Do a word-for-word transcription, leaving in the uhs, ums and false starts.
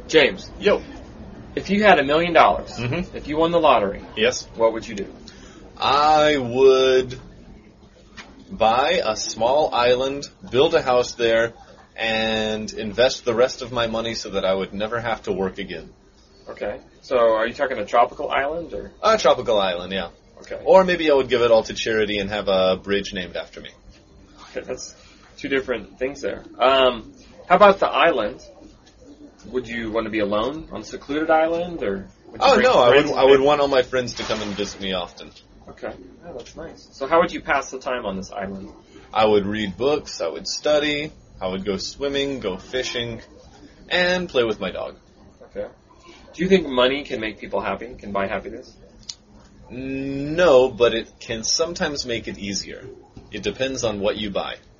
James. Yo. If you had a million dollars, Mhm. if you won the lottery, Yes. what would you do? I would buy a small island, build a house there, and invest the rest of my money so that I would never have to work again. Okay. So are you talking a tropical island or? A tropical island, yeah. Okay. Or maybe I would give it all to charity and have a bridge named after me. Okay, that's two different things there. Um, how about the island? Would you want to be alone on a secluded island, or? Would you Oh bring no, I would friends I would with- want all my friends to come and visit me often. Okay. Oh, that's nice. So how would you pass the time on this island? I would read books, I would study, I would go swimming, go fishing, and play with my dog. Okay. Do you think money can make people happy? Can buy happiness? No, but it can sometimes make it easier. It depends on what you buy.